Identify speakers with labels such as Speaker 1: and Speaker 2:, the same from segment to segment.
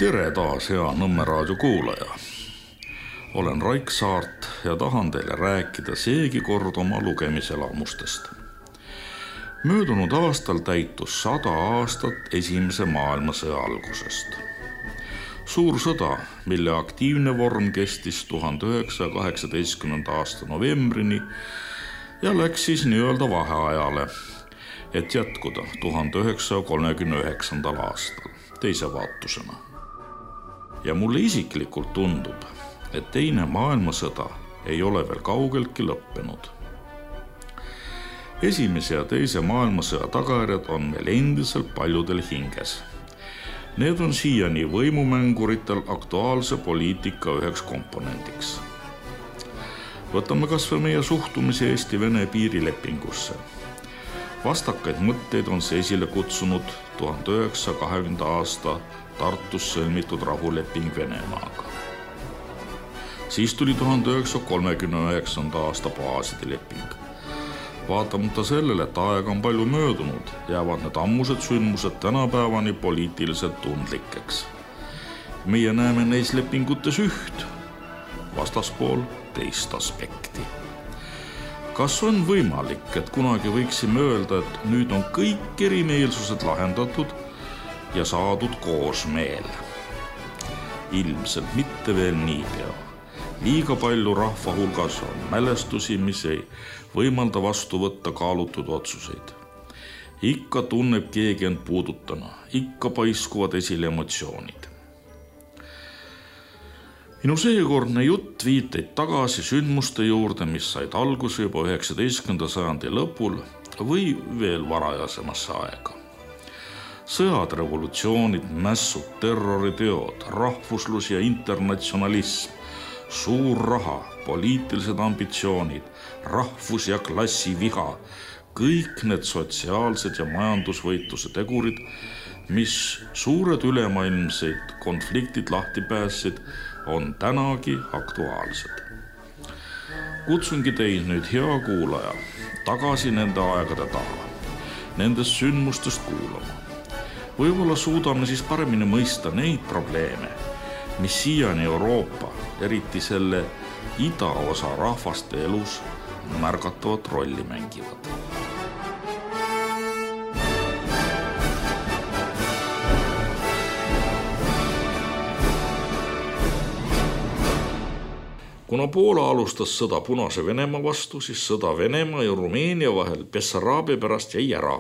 Speaker 1: Tere taas, hea Nõmme raadio kuulaja. Olen Raik Saart ja tahan teile rääkida seegi kord oma lugemiselamustest. Möödunud aastal täitus 100 aastat Esimese maailmasõja algusest. Suur sõda, mille aktiivne vorm kestis 1918. aasta novembrini ja läks siis nii-öelda vaheajale, et jätkuda 1939. aastal teise vaatusena. Ja mulle isiklikult tundub, et teine maailmasõda ei ole veel kaugeltki lõppenud. Esimese ja teise maailmasõja tagajärjed on meil endiselt paljudel hinges. Need on siiani võimumänguritel aktuaalse poliitika üheks komponendiks. Võtame kas või meie suhtumise Eesti-Vene piirilepingusse. Vastakaid mõtteid on see esile kutsunud 1920. aasta Tartus sõlmitud rahuleping Venemaaga. Siis tuli 1939. aasta baaside leping. Vaatamata sellele, et aega on palju möödunud, jäävad need ammused sündmused tänapäevani poliitiliselt tundlikeks. Meie näeme neis lepingutes üht, vastaspool teist aspekti. Kas on võimalik, et kunagi võiksime öelda, et nüüd on kõik erimeelsused lahendatud ja saadud koosmeel? Ilmselt mitte veel niipea. Liiga palju rahva hulgas on mälestusi, mis ei võimalda vastu võtta kaalutud otsuseid. Ikka tunneb keegi end puudutana, ikka paiskuvad esile emotsioonid. Minu seekordne jutt viiteid tagasi sündmuste juurde, mis said alguse juba 19. sajandi lõpul või veel varajasemasse aega. Sõjad, revolutsioonid, mässud, terroriteod, rahvuslus ja internatsionalism, suur raha, poliitilised ambitsioonid, rahvus- ja klassiviha, kõik need sotsiaalsed ja majandusvõitluse tegurid, mis suured ülemaailmseid konfliktid lahti päässid, on tänagi aktuaalsed. Kutsungi teid nüüd, hea kuulaja, tagasi nende aegade taha, nendest sündmustest kuulama. Võib-olla suudame siis paremini mõista neid probleeme, mis siiani Euroopa, eriti selle idaosa rahvaste elus märgatavat rolli mängivad. Kuna Poola alustas sõda Punase Venemaa vastu, siis sõda Venemaa ja Rumeenia vahel Bessaraabia pärast jäi ära.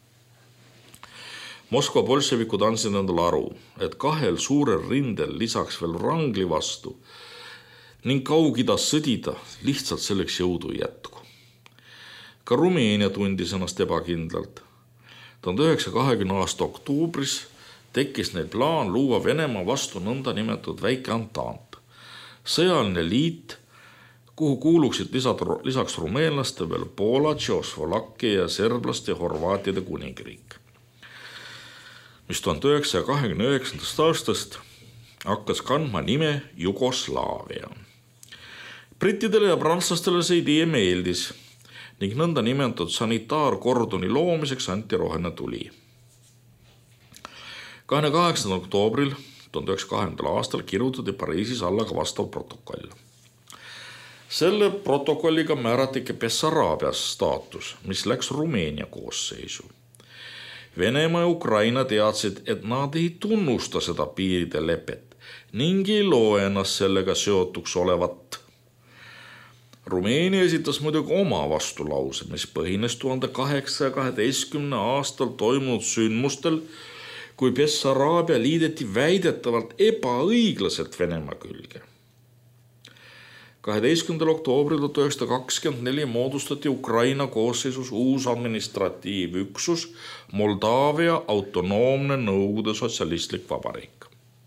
Speaker 1: Moskva bolševikud andsid endale aru, et kahel suurel rindel lisaks veel Wrangli vastu ning Kaug-Idas sõdida lihtsalt selleks jõudu ei jätku. Ka Rumeenia tundis ennast ebakindlalt. 1920. aasta oktoobris tekkis neil plaan luua Venemaa vastu nõnda nimetatud väike Antant. Sõjaline liit, kuhu kuuluksid lisaks rumeenlaste veel Poola, Tšehhoslovakkia ja serblaste ja horvaatide kuningriik, mis 1929. aastast hakkas kandma nime Jugoslaavia. Brittidele ja prantslastele see idee meeldis ning nõnda nimetatud sanitaarkordoni loomiseks anti roheline tuli. 28. oktoobril 1920. aastal kirjutati Pariisis alla ka vastav protokoll. Selle protokolliga määratigi Bessaraabias staatus, mis läks Rumeenia koosseisu. Venemaa ja Ukraina teadsid, et nad ei tunnusta seda piiride lepet ning ei loe ennast sellega seotuks olevat. Rumeenia esitas muidugi oma vastulause, mis põhines 1812. aastal toimunud sündmustel, kui Bessaraabia liideti väidetavalt ebaõiglaselt Venemaa külge. 12. oktoobril 1924 moodustati Ukraina koosseisus uus administratiivüksus Moldaavia autonoomne Nõukogude sotsialistlik vabariik.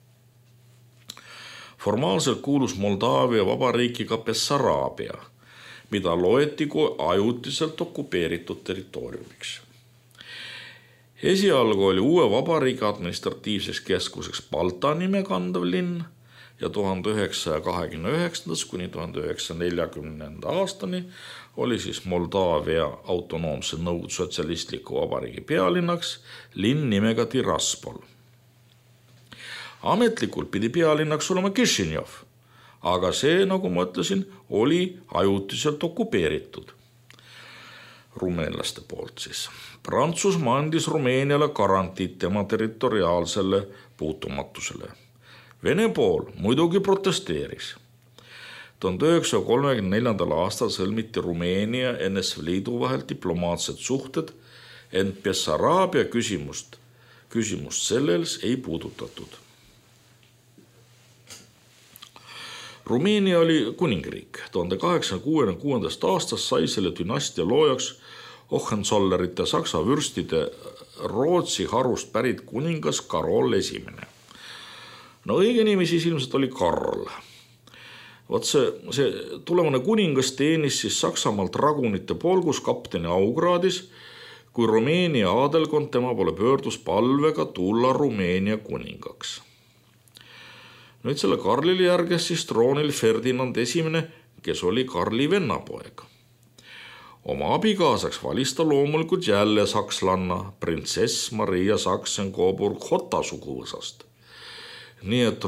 Speaker 1: Formaalselt kuulus Moldaavia vabariiki ka Bessaraabia, mida loeti kui ajutiselt okupeeritud territooriumiks. Esialgu oli uue vabariigi administratiivseks keskuseks Balta nime kandav linn ja 1929. kuni 1940. aastani oli siis Moldaavia autonoomse Nõukogude sotsialistliku vabariigi pealinnaks linn nimega Tiraspol. Ametlikult pidi pealinnaks olema Kišinjov, aga see, nagu ma ütlesin, oli ajutiselt okupeeritud rumeenlaste poolt siis. Prantsusmaa andis Rumeeniale garantiid tema territoriaalsele puutumatusele. Vene pool muidugi protesteeris. 1934. aastal sõlmiti Rumeenia ja NSV Liidu vahel diplomaatsed suhted, ent Bessaraabia küsimust selles ei puudutatud. Rumeenia oli kuningriik. 1866. aastast sai selle dünastia loojaks Hohenzollerite saksa vürstide Rootsi harust pärit kuningas Karol I. No õige nimi siis ilmselt oli Karl. Vot see tulevane kuningas teenis siis Saksamaalt dragunite polgus kapteni aukraadis, kui Rumeenia aadelkond tema poole pöördus palvega tulla Rumeenia kuningaks. Nüüd selle Karlile järges siis troonil Ferdinand I, kes oli Karli vennapoeg. Oma abikaasaks valis ta loomulikult jälle sakslanna, printsess Maria Sachsen-Coburg-Gotha suguvõsast. Nii et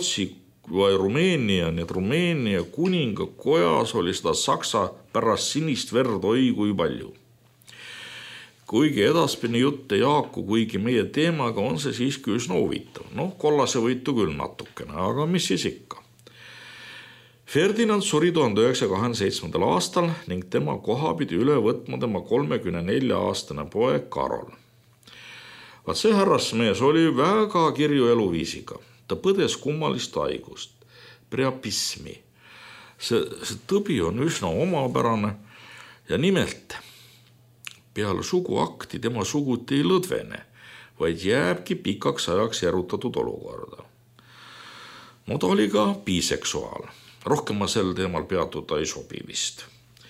Speaker 1: Rumeenia kuninga kojas oli seda saksa pärast sinist verd oi kui palju. Kuigi edaspidi jutt ei haaku kuigi meie teemaga, on see siiski üsna huvitav. Kollase võitu küll natukene, aga mis siis ikka. Ferdinand suri 1927. aastal ning tema koha pidi üle võtma tema 34-aastane poeg Karol. Vaat see härrasmees oli väga kirju eluviisiga. Ta põdes kummalist haigust, priapismi. See tõbi on üsna omapärane ja nimelt peale suguakti tema suguti ei lõdvene, vaid jääbki pikaks ajaks järutatud olukorda. Ta oli ka biseksuaal. Rohkem ma sel teemal peatuda ei sobi vist.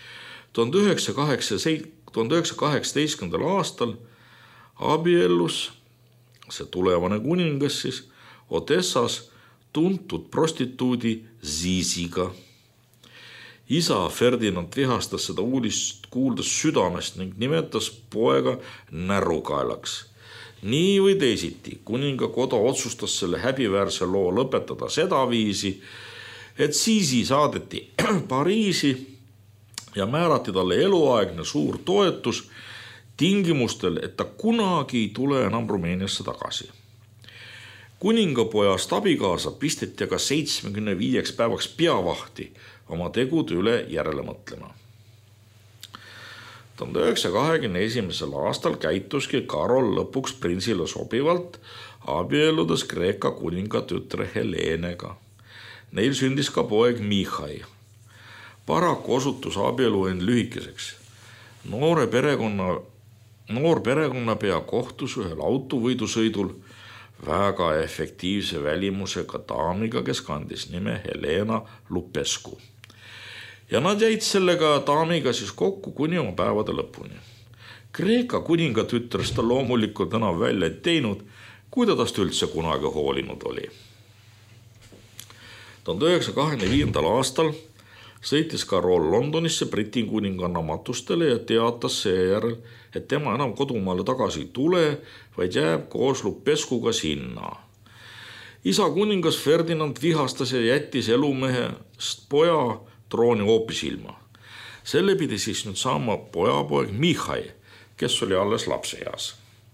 Speaker 1: 1918. aastal abiellus see tulevane kuningas siis Odessas tuntud prostituudi Ziziga. Isa Ferdinand vihastas seda uudist kuuldes südamest ning nimetas poega närukaelaks. Nii või teisiti kuningakoda otsustas selle häbiväärse loo lõpetada seda viisi, et Zizi saadeti Pariisi ja määrati talle eluaegne suur toetus tingimustel, et ta kunagi ei tule enam Rumeeniasse tagasi. Kuningapojast abikaasa pisteti aga 75 päevaks peavahti oma tegude üle järele mõtlema. 1921. aastal käituski Karol lõpuks prinsile sobivalt, abielludes Kreeka kuninga tütre Helenega. Neil sündis ka poeg Michai. Paraku osutus abielu end lühikeseks. Noor perekonnapea kohtus ühel autovõidusõidul väga efektiivse välimusega daamiga, kes kandis nime Helena Lupescu. Ja nad jäid sellega daamiga siis kokku kuni oma päevade lõpuni. Kreeka kuninga tütrest ta loomulikult enam välja ei teinud, kui ta tast üldse kunagi hoolinud oli. 1925. aastal sõitis Karol Londonisse Briti kuninganna matustele ja teatas seejärel, et tema enam kodumaale tagasi ei tule, vaid jääb koos Lupescuga sinna. Isa kuningas Ferdinand vihastas ja jättis elumehest poja trooni hoopis ilma. Selle pidi siis nüüd saama pojapoeg Michai, kes oli alles lapseeas.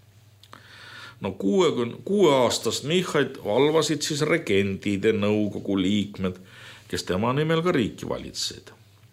Speaker 1: 6-aastast Michait valvasid siis regendide nõukogu liikmed, kes tema nimel ka riiki valitsesid.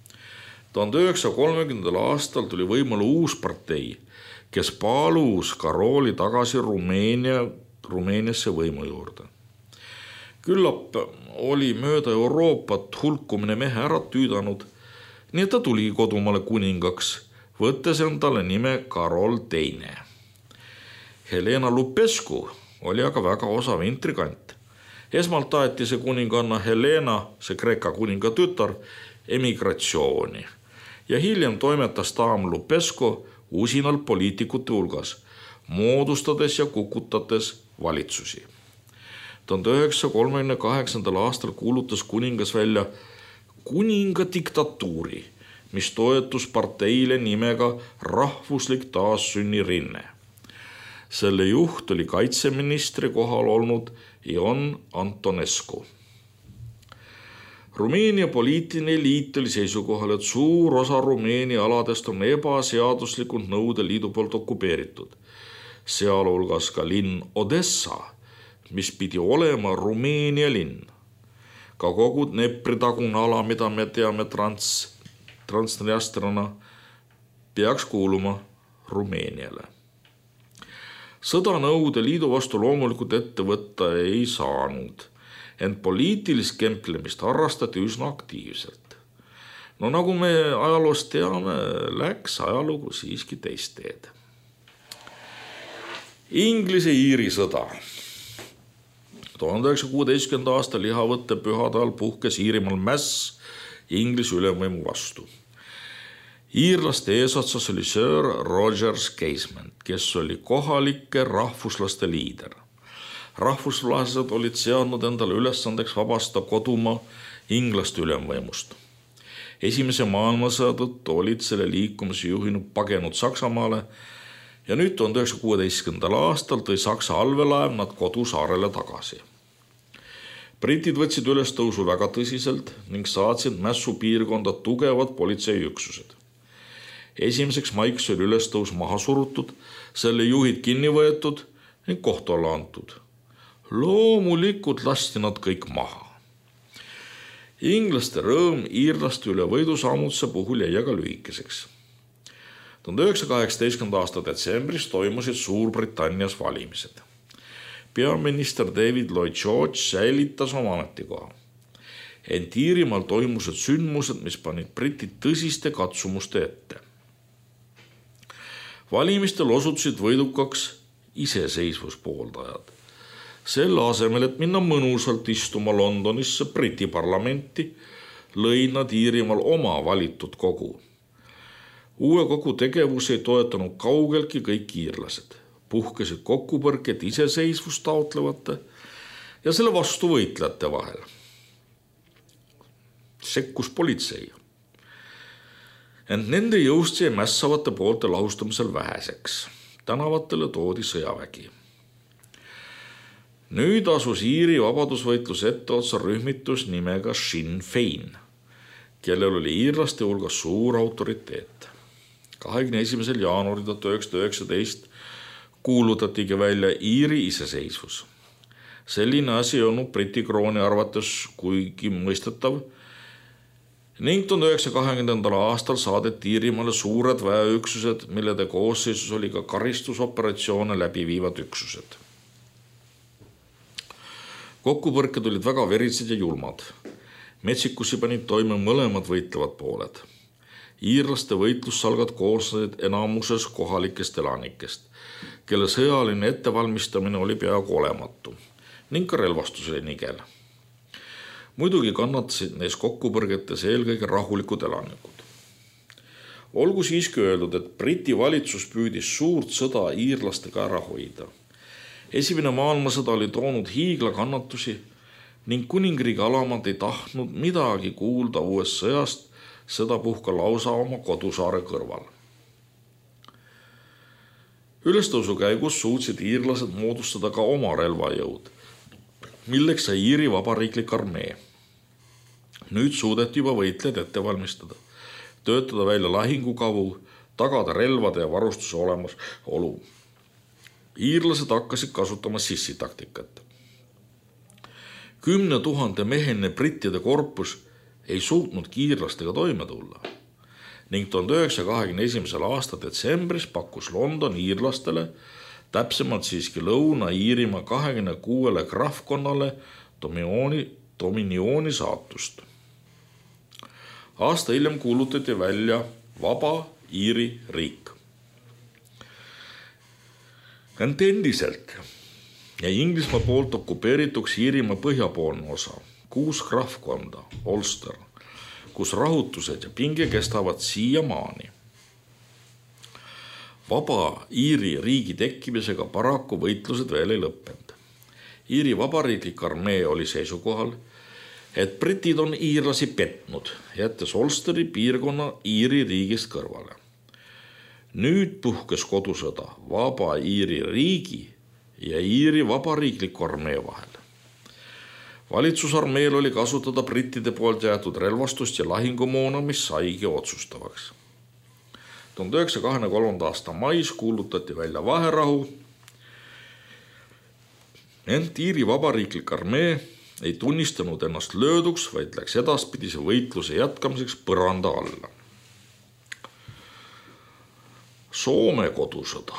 Speaker 1: 1930. aastal tuli võimule uus partei, kes palus Karoli tagasi Rumeeniasse võimu juurde. Küllap oli mööda Euroopat hulkumine mehe ära tüüdanud, nii et ta tuli kodumaale kuningaks, võttes endale nime Karol II. Helena Lupescu oli aga väga osav intrigant. Esmalt taeti see kuninganna Helena, see Kreeka kuninga tütar, emigratsiooni ja hiljem toimetas daam Lupescu usinalt poliitikute hulgas, moodustades ja kukutades valitsusi. 1938. aastal kuulutas kuningas välja kuninga diktatuuri, mis toetus parteile nimega Rahvuslik taassünnirinne. Selle juht oli kaitseministri kohal olnud Ion Antonescu. Rumeenia poliitiline eliit oli seisukohal, et suur osa Rumeenia aladest on ebaseaduslikult Nõukogude Liidu poolt okupeeritud, sealhulgas ka linn Odessa, mis pidi olema Rumeenia linn. Ka kogu Dnepri-tagune ala, mida me teame Transnistrana, peaks kuuluma Rumeeniale. Sõda Nõukogude Liidu vastu loomulikult ette võtta ei saanud, ent poliitilist kemplemist harrastati üsna aktiivselt. No nagu me ajaloost teame, läks ajalugu siiski teist teed. Inglise-Iiri sõda. 1916. aasta lihavõtte pühade ajal puhkes Iirimaal mäss Inglise ülemvõimu vastu. Iirlaste eesotsas oli Sir Rogers Casement, kes oli kohalike rahvuslaste liider. Rahvuslased olid seadnud endale ülesandeks vabastada kodumaa inglaste ülemvõimust. Esimese maailmasõja tõttu olid selle liikumise juhinud pagenud Saksamaale ja nüüd 1916. aastal tõi Saksa allveelaev nad kodusaarele tagasi. Britid võtsid ülestõusu väga tõsiselt ning saatsid mässupiirkonda tugevad politseiüksused. 1. maiks oli ülestõus maha surutud, selle juhid kinni võetud ning kohtu alla antud. Loomulikult lasti nad kõik maha. Inglaste rõõm iirlaste üle võidusammutuse puhul jäi aga lühikeseks. 1918. aasta detsembris toimusid Suurbritannias valimised. Peaminister David Lloyd George säilitas oma ametikoha. Ent Iirimaal toimusid sündmused, mis panid britid tõsiste katsumuste ette. Valimistel osutusid võidukaks iseseisvuspooldajad. Selle asemel, et minna mõnusalt istuma Londonisse Briti parlamenti, lõid nad Iirimaal oma valitud kogu. Uue kogu tegevus ei toetanud kaugeltki kõik iirlased. Puhkesid kokkupõrked iseseisvust taotlevate ja selle vastu võitlejate vahel. Sekkus politsei. Ent nende jõust jäi mässavate poolte lahustamisel väheseks. Tänavatele toodi sõjavägi. Nüüd asus Iiri vabadusvõitluse etteotsa rühmitus nimega Sinn Féin, kellel oli iirlaste hulgas suur autoriteet. 21. jaanuaril 1919 kuulutatigi välja Iiri iseseisvus. Selline asi ei olnud Briti krooni arvates kuigi mõistetav ning 1920. aastal saadeti Iirimaale suured väeüksused, millede koosseisus oli ka karistusoperatsioone läbi viivad üksused. Kokkupõrked olid väga verised ja julmad. Metsikusi panid toime mõlemad võitlevad pooled. Iirlaste võitlussalgad koosnesid enamuses kohalikest elanikest, kelle sõjaline ettevalmistamine oli peaaegu olematu ning ka relvastus oli nigel. Muidugi kannatasid neis kokkupõrgetes eelkõige rahulikud elanikud. Olgu siiski öeldud, et Briti valitsus püüdis suurt sõda iirlastega ära hoida. Esimene maailmasõda oli toonud hiigla kannatusi ning kuningriigi alamad ei tahtnud midagi kuulda uuest sõjast, sedapuhka lausa oma kodusaare kõrval. Ülestõusu käigus suutsid iirlased moodustada ka oma relvajõud, milleks sai Iiri vabariiklik armee. Nüüd suudeti juba võitlejad ette valmistada, töötada välja lahingukavu, tagada relvade ja varustuse olemasolu. Iirlased hakkasid kasutama sissitaktikat. 10 000 mehene brittide korpus ei suutnud iirlastega toime tulla ning 1921. aasta detsembris pakkus London iirlastele, täpsemalt siiski Lõuna-Iirimaa 26 krahvkonnale dominiooni saatust. Aasta hiljem kuulutati välja vaba Iiri riik. Ent endiselt jäi Inglismaa poolt okupeerituks Iirimaa põhjapoolne osa, 6 krahvkonda, Ulster, kus rahutused ja pinge kestavad siiamaani. Vaba Iiri riigi tekkimisega paraku võitlused veel ei lõppenud. Iiri vabariiklik armee oli seisukohal, et britid on iirlasi petnud, jättes Ulsteri piirkonna Iiri riigist kõrvale. Nüüd puhkes kodusõda vaba Iiri riigi ja Iiri vabariikliku armee vahel. Valitsusarmeel oli kasutada brittide poolt jäetud relvastust ja lahingumoona, mis saigi otsustavaks. 1923. aasta mais kuulutati välja vaherahu, ent Iiri vabariiklik armee ei tunnistanud ennast lööduks, vaid läks edaspidise võitluse jätkamiseks põranda alla. Soome kodusõda.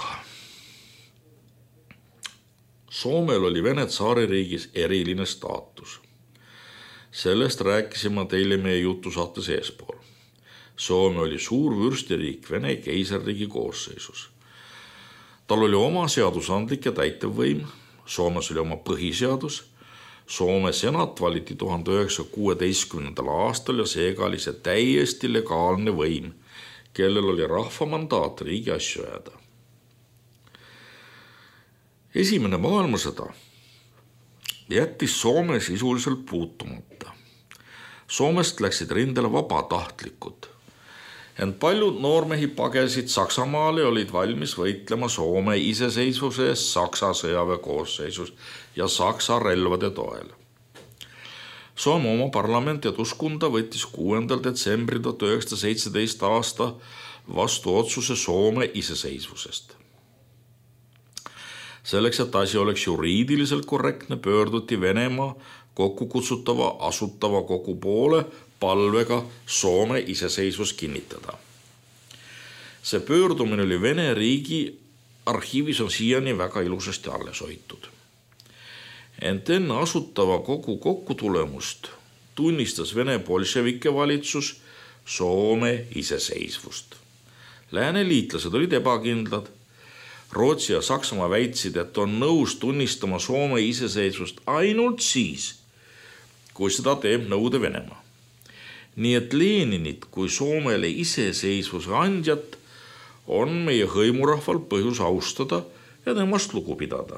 Speaker 1: Soomel oli Vene tsaaririigis eriline staatus. Sellest rääkisime teile meie jutusaates eespool. Soome oli suur vürstiriik Vene keisarriigi koosseisus. Tal oli oma seadusandlik ja täitevvõim, Soomes oli oma põhiseadus, Soome senat valiti 1916. aastal ja seega oli see täiesti legaalne võim, kellel oli rahva mandaat riigi asju ajada. Esimene maailmasõda jättis Soome sisuliselt puutumata. Soomest läksid rindele vabatahtlikud, ent paljud noormehi pagesid Saksamaale ja olid valmis võitlema Soome iseseisvuse eest Saksa sõjaväe koosseisus ja Saksa relvade toel. Soome oma parlament ja Eduskunta võttis 6. detsembri 1917 aasta vastu otsuse Soome iseseisvusest. Selleks, et asi oleks juriidiliselt korrektne, pöörduti Venemaa kokkukutsutava asutava kogu poole palvega Soome iseseisvus kinnitada. See pöördumine oli Vene riigi arhiivis on siiani väga ilusasti alles hoitud. Ent enne asutava kogu kokkutulemust tunnistas Vene bolševike valitsus Soome iseseisvust. Lääne liitlased olid ebakindlad. Rootsi ja Saksamaa väitsid, et on nõus tunnistama Soome iseseisvust ainult siis, kui seda teeb nõude Venemaa. Nii et Leninit kui Soomele iseseisvuse andjat on meie hõimurahval põhjus austada ja temast lugu pidada.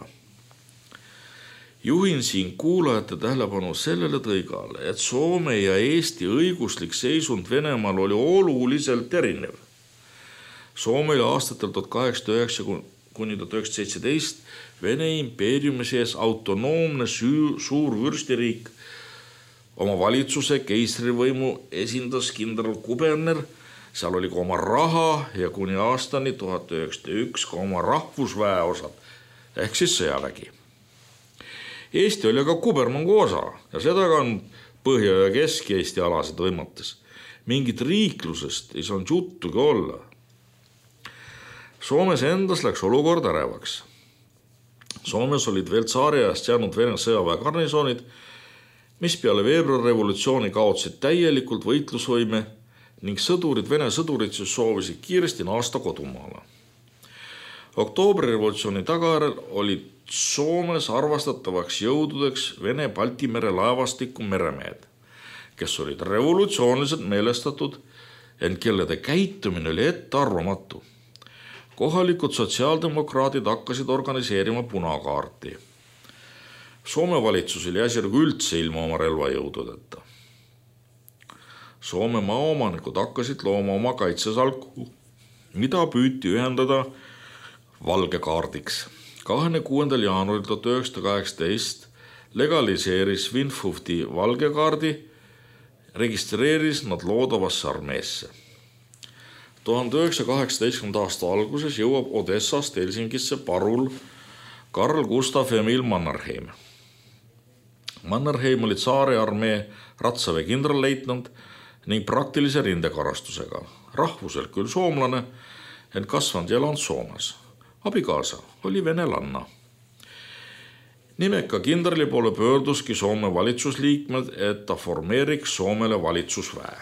Speaker 1: Juhin siin kuulajate tähelepanu sellele tõigale, et Soome ja Eesti õiguslik seisund Venemaal oli oluliselt erinev. Soome oli aastatel 1809 kuni 1917 Vene impeeriumi sees autonoomne suur vürstiriik. Oma valitsuse keisrivõimu esindas kindral kuberner, seal oli ka oma raha ja kuni aastani 1901 ka oma rahvusväeosad ehk siis sõjavägi. Eesti oli ka kubermangu osa ja seda ka on Põhja- ja Kesk-Eesti alasid võimates. Mingit riiklusest ei saanud juttugi olla. Soomes endas läks olukord ärevaks. Soomes olid veel tsaariajast jäänud Vene sõjaväe garnisoonid, mis peale veebruarrevolutsiooni kaotsid täielikult võitlusvõime ning Vene sõdurid soovisid kiiresti naasta kodumaale. Oktoobrirevolutsiooni tagajärjel olid Soomes arvastatavaks jõududeks Vene Balti mere laevastiku meremehed, kes olid revolutsiooniliselt meelestatud, ent kellede käitumine oli ettearvamatu. Kohalikud sotsiaaldemokraadid hakkasid organiseerima punakaarti. Soome valitsus oli äsjärgu üldse ilma oma relvajõududeta. Soome maaomanikud hakkasid looma oma kaitsesalku, mida püüti ühendada valgekaardiks. 26. jaanuaril 1918 legaliseeris Vinfufti valgekaardi, registreeris nad loodavasse armeesse. 1918. aasta alguses jõuab Odessast Helsingisse parul Karl Gustav Emil Mannerheim. Mannerheim oli tsaari armee ratsaväe kindralleitnant ning praktilise rindekarastusega. Rahvuselt küll soomlane, ent kasvanud ja elanud Soomes. Abikaasa oli venelanna. Nimeka kindrali poole pöörduski Soome valitsusliikmed, et ta formeeriks Soomele valitsusväe.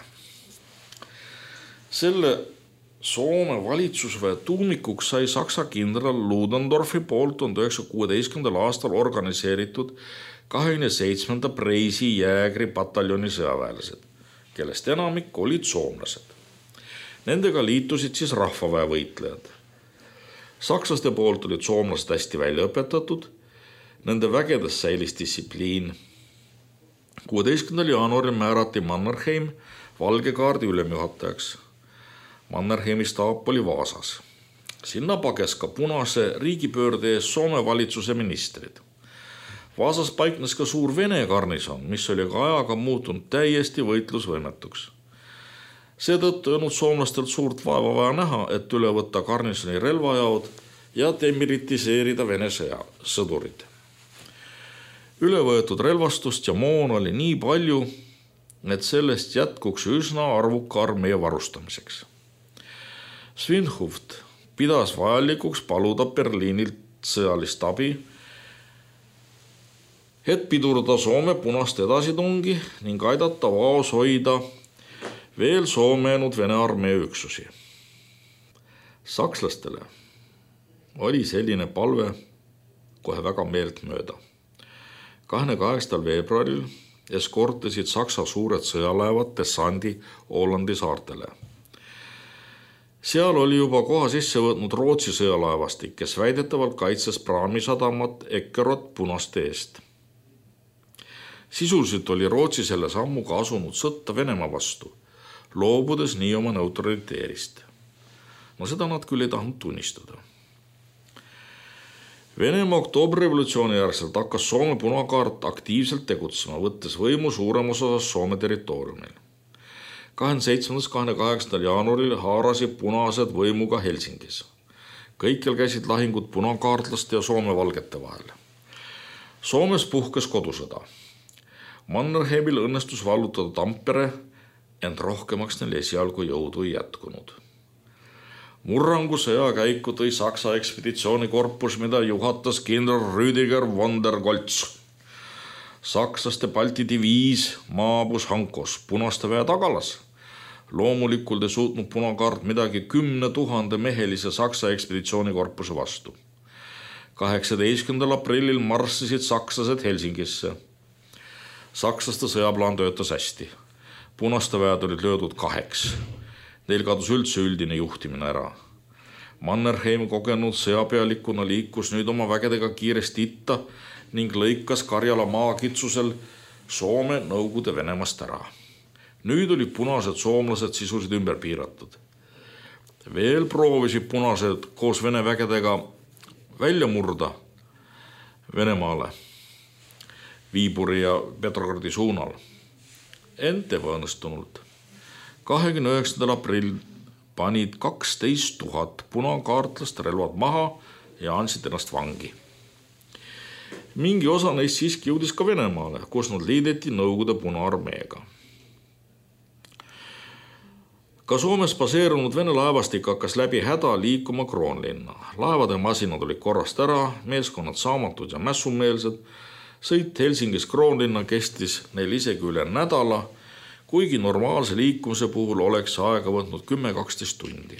Speaker 1: Selle Soome valitsusväe tuumikuks sai Saksa kindral Ludendorfi poolt 1916. aastal organiseeritud 27. Preisi jäägri pataljoni sõjaväelased, kellest enamik olid soomlased. Nendega liitusid siis rahvaväe võitlejad. Sakslaste poolt olid soomlased hästi välja õpetatud, nende vägedes säilis distsipliin. 16. jaanuaril määrati Mannerheim valgekaardi ülemjuhatajaks. Mannerheimi staap oli Vaasas. Sinna pages ka punase riigipöörde ees Soome valitsuse ministrid. Vaasas paiknes ka suur Vene garnison, mis oli ka ajaga muutunud täiesti võitlusvõimetuks. Seetõttu ei olnud soomlastelt suurt vaeva vaja näha, et üle võtta garnisoni relvajaod ja demiritiseerida Vene sõdurid. Üle võetud relvastust ja moon oli nii palju, et sellest jätkuks üsna arvuka armee varustamiseks. Svinhufvud pidas vajalikuks paluda Berliinilt sõjalist abi, et pidurda Soome punaste edasitungi ning aidata vaos hoida veel soomeenud Vene armee üksusi. Sakslastele oli selline palve kohe väga meeltmööda. 28. veebruaril eskortisid Saksa suured sõjalaevad dessandi Ålandi saartele. Seal oli juba koha sisse võtnud Rootsi sõjalaevastik, kes väidetavalt kaitses praamisadamat Eckeröt punaste eest. Sisuliselt oli Rootsi selle sammuga asunud sõtta Venemaa vastu, loobudes nii oma neutraliteerist. No seda nad küll ei tahtnud tunnistada. Venemaa oktoobrirevolutsiooni järgselt hakkas Soome punakaart aktiivselt tegutsema, võttes võimu suuremas osas Soome territooriumil. 27.–28. jaanuaril haarasid punased võimuga Helsingis. Kõikjal käisid lahingud punakaartlaste ja Soome valgete vahel. Soomes puhkes kodusõda. Mannerheimil õnnestus vallutada Tampere, ent rohkemaks neil esialgu jõudu ei jätkunud. Murrangu sõjakäiku tõi Saksa ekspeditsioonikorpus, mida juhatas kindral Rüdiger von der Goltz. Sakslaste Balti diviis maabus Hankos punaste väe tagalas. Loomulikult ei suutnud punakaart midagi 10 000 mehelise Saksa ekspeditsioonikorpuse vastu. 18. aprillil marssisid sakslased Helsingisse. Sakslaste sõjaplaan töötas hästi. Punaste väed olid löödud 2. Neil kadus üldse üldine juhtimine ära. Mannerheim kogenud sõjapealikuna liikus nüüd oma vägedega kiiresti itta ning lõikas Karjala maakitsusel Soome Nõukogude Venemaast ära. Nüüd olid punased soomlased sisuliselt ümber piiratud. Veel proovisid punased koos Vene vägedega välja murda Venemaale, Viiburi ja Petrogradi suunal. Ent ebaõnnestunult. 29. aprill panid 12 000 punakaartlast relvad maha ja andsid ennast vangi. Mingi osa neist siiski jõudis ka Venemaale, kus nad liideti Nõukogude Punaarmeega. Ka Soomes baseerunud Vene laevastik hakkas läbi häda liikuma Kroonlinna. Laevade masinad olid korrast ära, meeskonnad saamatud ja mässumeelsed. Sõit Helsingis Kroonlinna kestis neil isegi üle nädala, kuigi normaalse liikumise puhul oleks aega võtnud 10-12 tundi.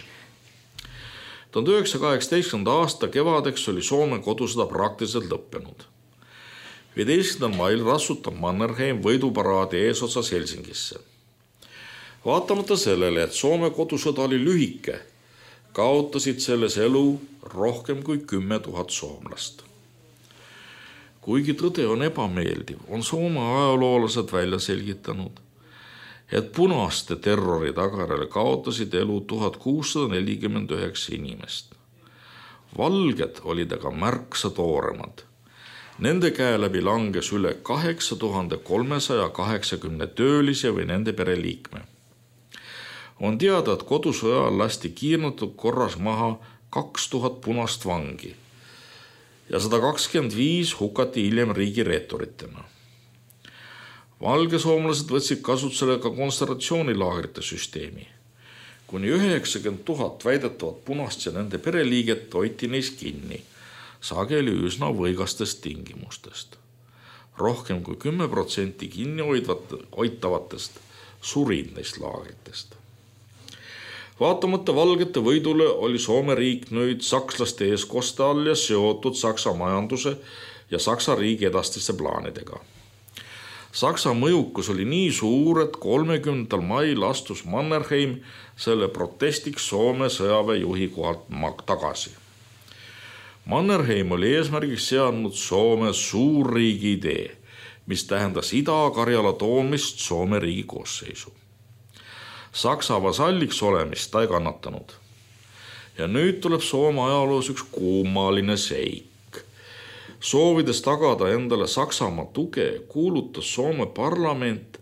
Speaker 1: 1918. aasta kevadeks oli Soome kodusõda praktiliselt lõppenud. 15. mail rassutab Mannerheim võiduparaadi eesotsas Helsingisse. Vaatamata sellele, et Soome kodusõda oli lühike, kaotasid selles elu rohkem kui 10 000 soomlast. Kuigi tõde on ebameeldiv, on Soome ajaloolased välja selgitanud, et punaste terrori tagajärjel kaotasid elu 1649 inimest. Valged olid aga märksa tooremad. Nende käe läbi langes üle 8380 töölise või nende pereliikme. On teada, et kodusõjal lasti kiirnatud korras maha 2000 punast vangi ja 125 hukati hiljem riigireeturitena. Valgesoomlased võtsid kasutusele ka kontsentratsioonilaagrite süsteemi. Kuni 90 000 väidetavat punast ja nende pereliiget hoiti neis kinni, sageli üsna võigastest tingimustest. Rohkem kui 10% kinni hoitavatest surid neist laagritest. Vaatamata valgete võidule oli Soome riik nüüd sakslaste eeskoste all ja seotud Saksa majanduse ja Saksa riigi edastiste plaanidega. Saksa mõjukus oli nii suur, et 30. mail astus Mannerheim selle protestiks Soome sõjaväejuhi kohalt tagasi. Mannerheim oli eesmärgiks seadnud Soome suurriigi idee, mis tähendas Ida-Karjala toomist Soome riigi koosseisu. Saksa vasalliks olemist ta ei kannatanud. Ja nüüd tuleb Soome ajaloos üks kummaline seik. Soovides tagada endale Saksamaa tuge, kuulutas Soome parlament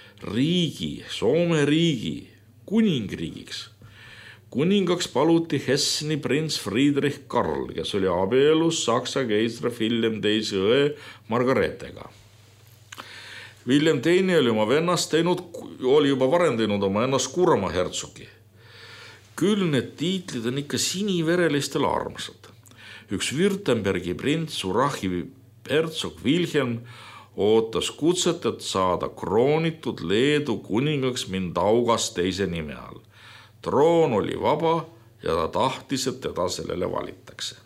Speaker 1: Soome riigi kuningriigiks. Kuningaks paluti Hesseni prints Friedrich Karl, kes oli abielus Saksa keisri Wilhelm teise õe Margaretega. Wilhelm teine oli juba varem teinud oma ennast Kurma hertsugi. Küll need tiitlid on ikka siniverelistele armsad. Üks Württembergi prints Urachi hertsog Wilhelm ootas kutset, et saada kroonitud Leedu kuningaks Mindaugas teise nime all. Troon oli vaba ja ta tahtis, et teda sellele valitakse.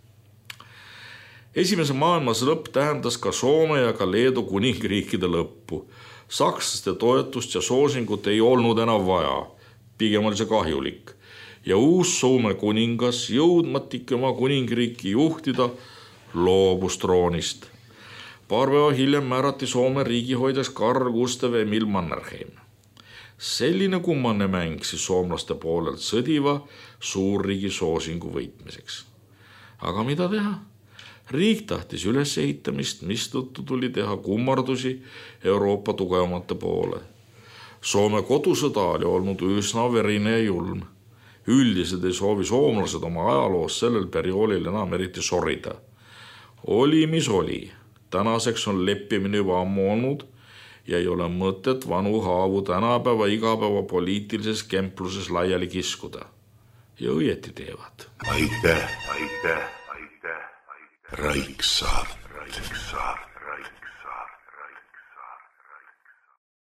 Speaker 1: Esimese maailmas lõpp tähendas ka Soome ja ka Leedu kuningriikide lõppu. Sakslaste toetust ja soosingut ei olnud enam vaja, pigem oli see kahjulik. Ja uus Soome kuningas jõudmatiki oma kuningriiki juhtida loobus troonist. Paar päeva hiljem määrati Soome riigihoidjaks Carl Gustaf Emil Mannerheim. Selline kummanne mäng siis soomlaste poolelt sõdiva suurriigi soosingu võitmiseks. Aga mida teha? Riik tahtis ülesehitamist, mistõttu tuli teha kummardusi Euroopa tugevamate poole. Soome kodusõda oli olnud üsna verine ja julm. Üldiselt ei soovi soomlased oma ajaloos sellel perioodil enam eriti sorida. Oli mis oli. Tänaseks on leppimine juba ammu olnud ja ei ole mõtet vanu haavu tänapäeva igapäeva poliitilises kempluses laiali kiskuda. Ja õieti teevad. Aitäh. Raiksaart.